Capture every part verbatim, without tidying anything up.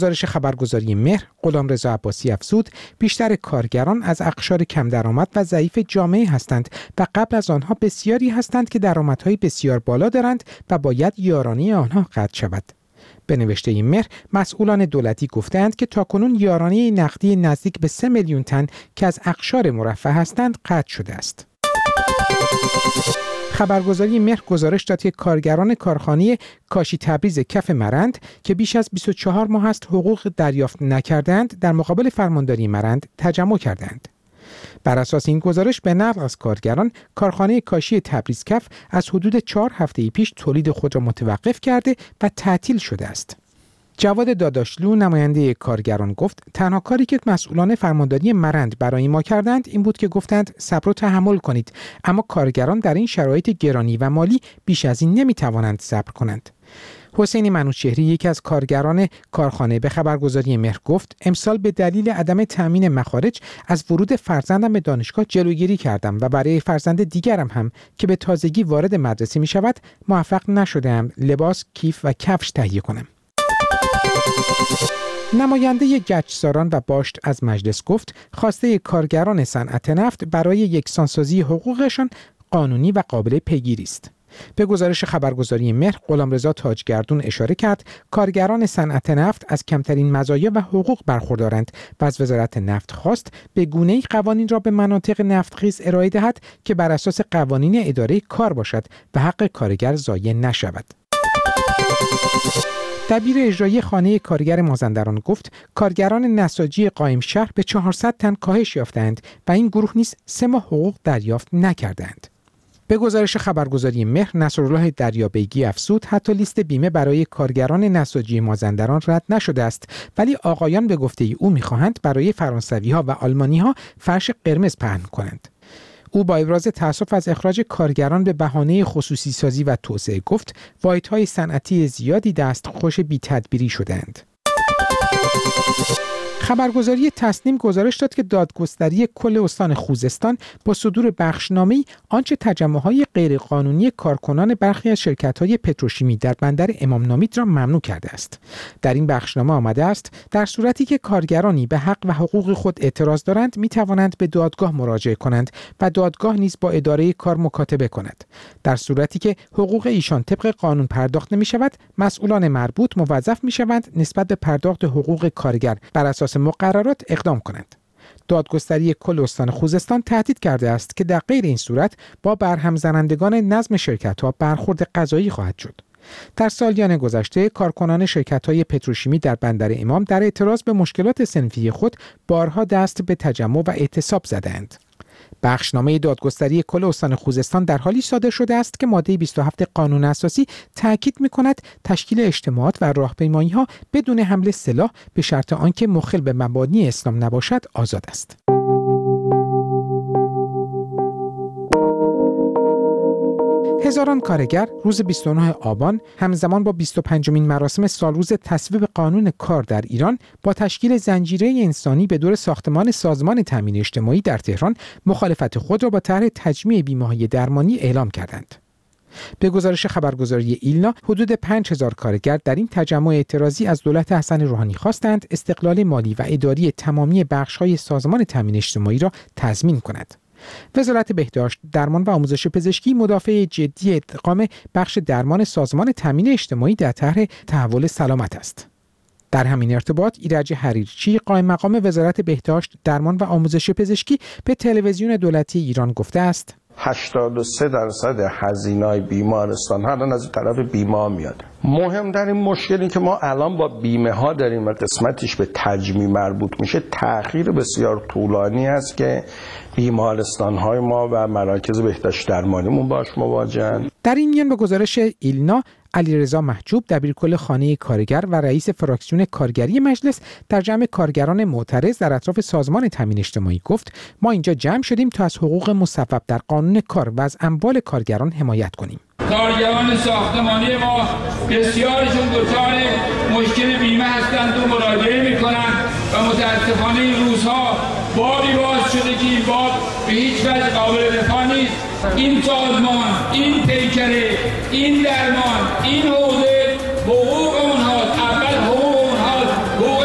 گزارش خبرگزاری مهر غلامرضا عباسی افزود بیشتر کارگران از اقشار کم درآمد و ضعیف جامعه هستند و قبل از آنها بسیاری هستند که درآمدهای بسیار بالا دارند و باید یارانه آنها قطع شود. به نوشته مهر مسئولان دولتی گفتند که تاکنون یارانه نقدی نزدیک به سه میلیون تن که از اقشار مرفه هستند قطع شده است. خبرگزاری مهر گزارش داد که کارگران کارخانه کاشی تبریز کف مرند که بیش از بیست و چهار ماه است حقوق دریافت نکردند در مقابل فرمانداری مرند تجمع کردند. بر اساس این گزارش به نقل از کارگران کارخانه کاشی تبریز کف از حدود چهار هفته پیش تولید خود را متوقف کرده و تعطیل شده است. جواد داداشلو نماینده کارگران گفت تنها کاری که مسئولان فرمانداری مرند برای ما کردند این بود که گفتند صبر و تحمل کنید، اما کارگران در این شرایط گرانی و مالی بیش از این نمیتوانند صبر کنند. حسین منوچهری یکی از کارگران کارخانه به خبرگزاری مهر گفت امسال به دلیل عدم تامین مخارج از ورود فرزندم به دانشگاه جلوگیری کردم و برای فرزند دیگرم هم که به تازگی وارد مدرسه می شود موفق نشدم لباس، کیف و کفش تهیه کنم. نماینده گچساران و باشت از مجلس گفت خواسته کارگران صنعت نفت برای یکسانسازی حقوقشان قانونی و قابل پیگیری است. به گزارش خبرگزاری مهر غلامرضا تاجگردون اشاره کرد کارگران صنعت نفت از کمترین مزایا و حقوق برخوردارند و از وزارت نفت خواست به گونه‌ای قوانین را به مناطق نفتخیز ارائه دهد که بر اساس قوانین اداره کار باشد و حق کارگر ضایع نشود. دبیر اجرایی خانه کارگر مازندران گفت کارگران نساجی قائم شهر به چهارصد تن کاهش یافتند و این گروه نیز سه ماه حقوق دریافت نکردند. به گزارش خبرگزاری مهر نصرالله دریابیگی افزود حتی لیست بیمه برای کارگران نساجی مازندران رد نشده است، ولی آقایان به گفته او می‌خواهند برای فرانسوی ها و آلمانی ها فرش قرمز پهن کنند. او با ابراز تأسف از اخراج کارگران به بهانه خصوصی سازی و توسعه گفت واحدهای صنعتی زیادی دستخوش بی‌تدبیری شدند. خبرگزاری تسنیم گزارش داد که دادگستری کل استان خوزستان با صدور بخشنامه‌ای آنچه تجمع‌های غیرقانونی کارکنان برخی از شرکت‌های پتروشیمی در بندر امام نامید را ممنوع کرده است. در این بخشنامه آمده است در صورتی که کارگرانی به حق و حقوق خود اعتراض دارند می‌توانند به دادگاه مراجعه کنند و دادگاه نیز با اداره کار مکاتبه کند. در صورتی که حقوق ایشان طبق قانون پرداخت نمی‌شود، مسئولان مربوط موظف می‌شوند نسبت به پرداخت حقوق کارگر بر اساس مقررات اقدام کنند. دادگستری کل استان خوزستان تهدید کرده است که در غیر این صورت با برهم زنندگان نظم شرکت‌ها برخورد قضایی خواهد شد. در سالیان گذشته کارکنان شرکت‌های پتروشیمی در بندر امام در اعتراض به مشکلات صنفی خود بارها دست به تجمع و اعتصاب زدند. بخشنامه دادگستری کل استان خوزستان در حالی صادر شده است که ماده بیست و هفت قانون اساسی تاکید می‌کند تشکیل اجتماعات و راهپیمایی‌ها بدون حمل سلاح به شرط آنکه مخل به مبانی اسلام نباشد آزاد است. هزاران کارگر روز بیست و نهم آبان همزمان با بیست و پنجمین مراسم سالروز تصویب قانون کار در ایران با تشکیل زنجیره انسانی به دور ساختمان سازمان تامین اجتماعی در تهران مخالفت خود را با طرح تجمیع بیمه‌های درمانی اعلام کردند. به گزارش خبرگزاری ایلنا حدود پنج هزار کارگر در این تجمع اعتراضی از دولت حسن روحانی خواستند استقلال مالی و اداری تمامی بخش‌های سازمان تامین اجتماعی را تضمین کند. وزارت بهداشت، درمان و آموزش پزشکی مدافع جدی ادغام بخش درمان سازمان تامین اجتماعی در طرح تحول سلامت است. در همین ارتباط ایرج حریرچی قائم مقام وزارت بهداشت، درمان و آموزش پزشکی به تلویزیون دولتی ایران گفته است هشتاد و سه درصد هزینه‌های بیمارستان الان از طرف بیمه میاد. مهمترین مشکلی که ما الان با بیمه ها داریم و قسمتش به تجمیع مربوط میشه تأخیر بسیار طولانی است که بیمارستان های ما و مراکز بهداشت درمانیمون باش مواجهن. در این میان به گزارش ایلنا علیرضا محجوب دبیرکل خانه کارگر و رئیس فراکسیون کارگری مجلس در جمع کارگران معترض در اطراف سازمان تامین اجتماعی گفت ما اینجا جمع شدیم تا از حقوق مصوب در قانون کار و از اموال کارگران حمایت کنیم. کارگران ساختمانی ما بسیارشون دچار مشکل بیمه هستند و مراجعه میکنند و متاسفانه این روزها بابی باز شده که این باب به هیچ وجه قابل دفاع نیست. این سازمان، این پیکره، این درمان، این حوزه حقوق اونهاست، اول حقوق اونهاست، حقوق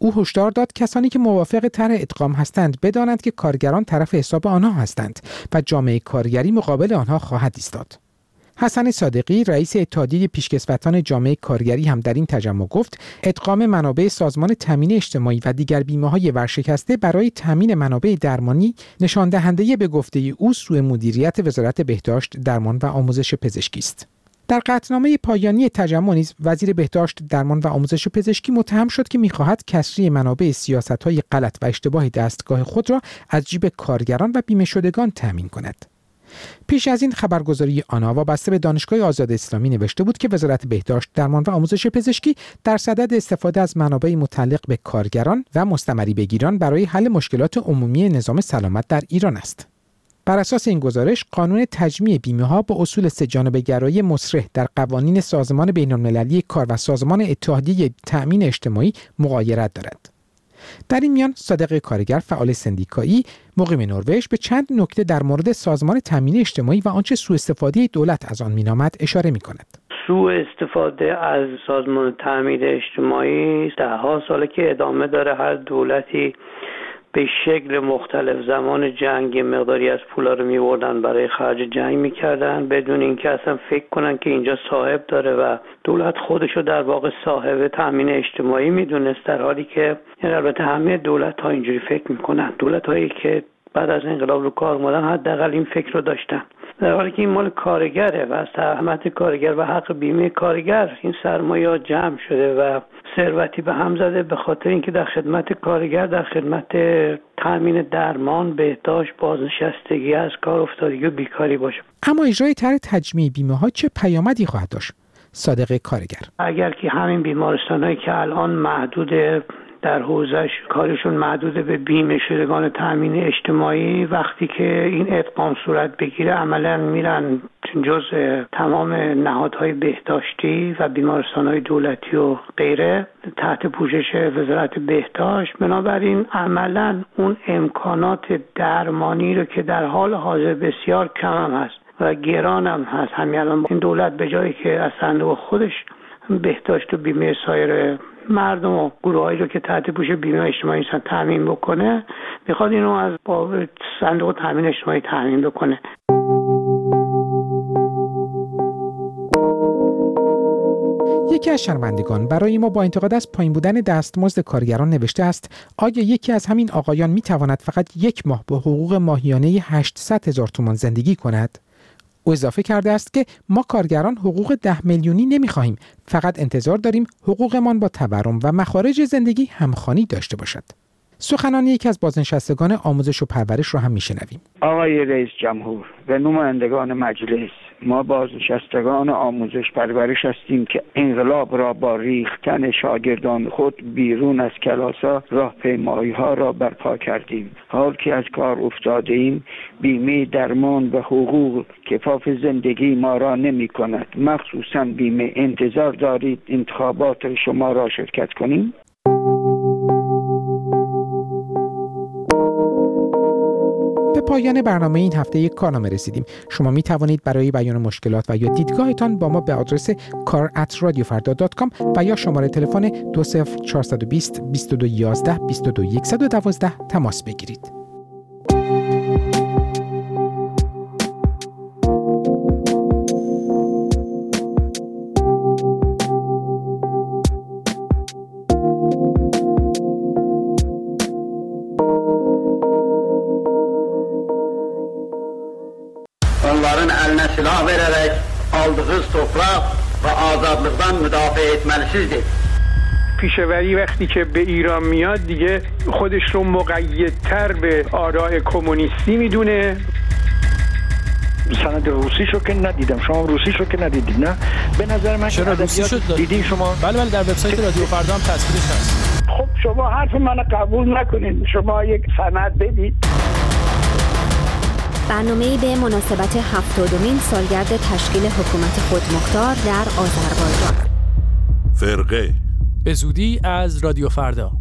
او هشدار داد کسانی که موافق طرح ادغام هستند بدانند که کارگران طرف حساب آنها هستند و جامعه کارگری مقابل آنها خواهد ایستاد. حسن صادقی رئیس اتحادیه پیشکسوتان جامعه کارگری هم در این تجمع گفت ادغام منابع سازمان تامین اجتماعی و دیگر بیمه‌های ورشکسته برای تامین منابع درمانی نشان دهنده به گفته او سوء مدیریت وزارت بهداشت، درمان و آموزش پزشکی است. در قطعنامه پایانی تجمع نیز وزیر بهداشت، درمان و آموزش پزشکی متهم شد که می‌خواهد کسری منابع سیاست‌های غلط و اشتباه دستگاه خود را از جیب کارگران و بیمه شدگان تامین کند. پیش از این خبرگزاری آنا وابسته به دانشگاه آزاد اسلامی نوشته بود که وزارت بهداشت، درمان و آموزش پزشکی در صدد استفاده از منابع متعلق به کارگران و مستمری بگیران برای حل مشکلات عمومی نظام سلامت در ایران است. بر اساس این گزارش، قانون تجمیع بیمه‌ها با اصول سه‌جانبه‌گرایی مصرح در قوانین سازمان بین‌المللی کار و سازمان اتحادیه تأمین اجتماعی مغایرت دارد. در این میان صادق کارگر، فعال سندیکایی مقیم نروژ، به چند نکته در مورد سازمان تامین اجتماعی و آنچه سوء استفاده دولت از آن می‌نامد اشاره می‌کند. سوء استفاده از سازمان تامین اجتماعی ده‌ها ساله که ادامه داره. هر دولتی به شکل مختلف زمان جنگ مقداری از پولا رو می‌بردن برای خرج جنگ می‌کردن بدون اینکه اصلا فکر کنن که اینجا صاحب داره و دولت خودشو در واقع صاحب تامین اجتماعی می‌دونست، در حالی که البته همه دولت‌ها اینجوری فکر می‌کنن. دولت‌هایی که بعد از انقلاب رو کار اومدن حداقل این فکر رو داشتن، در حالی که این مال کارگره و از تهمت کارگر و حق بیمه کارگر این سرمایه جمع شده و ثروتی به هم زده به خاطر اینکه در خدمت کارگر، در خدمت تامین درمان، بهداشت، بازنشستگی از کار افتادگی و بیکاری باشه. اما اجرای طرح تجمیع بیمه‌ها چه پیامدی خواهد داشت؟ صادق کارگر: اگر که همین بیمارستان‌هایی که الان محدود در حوزش کارشون محدود به بیمه شدگان تامین اجتماعی، وقتی که این ادغام صورت بگیره عملاً میرن جزء تمام نهادهای بهداشتی و بیمارستان‌های دولتی و غیره تحت پوشش وزارت بهداشت. بنابراین عملاً اون امکانات درمانی رو که در حال حاضر بسیار کم هم هست و گران هم هست، همین الان این دولت به جایی که از صندوق خودش بهداشت و بیمه سایر مردم و گروهایی رو که تحت پوش بیمه اجتماعی هستن تامین بکنه، میخواد اینو از با صندوق تامین اجتماعی تامین بکنه. یکی از شنوندگان برای ما با انتقاد از پایین بودن دستمزد کارگران نوشته است: آیا یکی از همین آقایان میتواند فقط یک ماه با حقوق ماهیانه هشتصد هزار تومان زندگی کند؟ او اضافه کرده است که ما کارگران حقوق ده میلیونی نمیخواهیم، فقط انتظار داریم حقوقمان با تورم و مخارج زندگی همخوانی داشته باشد. سخنان یکی از بازنشستگان آموزش و پرورش رو هم میشنویم. آقای رئیس جمهور و نمایندگان مجلس، ما بازنشستگان آموزش پرورش هستیم که انقلاب را با ریختن شاگردان خود بیرون از کلاس‌ها راهپیمایی‌ها را برپا کردیم. حال که از کار افتاده ایم، بیمه درمان و حقوق کفاف زندگی ما را نمی کند. مخصوصاً بیمه انتظار دارید انتخابات شما را شرکت کنیم؟ به پایان برنامه این هفته یک کارنامه رسیدیم. شما می توانید برای بیان مشکلات و یا دیدگاهتان با ما به آدرس کار ات رادیو فردا دات کام و یا شماره تلفن دو صفر چهار دو صفر بیست و دو یازده بیست و دو صد و دوازده تماس بگیرید. Onların eline silah vererek aldığı toprak ve azadlıktan müdafaa etmelisizdir. پیشوری وقتی که به ایران میاد دیگه خودش رو مقیدتر به آراء کمونیستی میدونه. سند روسیشو که ندیدم، شما روسیشو که ندیدید نه؟ به نظر من چرا روسیشو دیدین شما؟ بله بله در وبسایت رادیو فردا هم تصویرش هست. خب شما حرف منو قبول نکنید، شما یک سند بدید. برنامه‌ای به مناسبت هفتادمین سالگرد تشکیل حکومت خودمختار در آذربایجان. فرقه به زودی از رادیو فردا.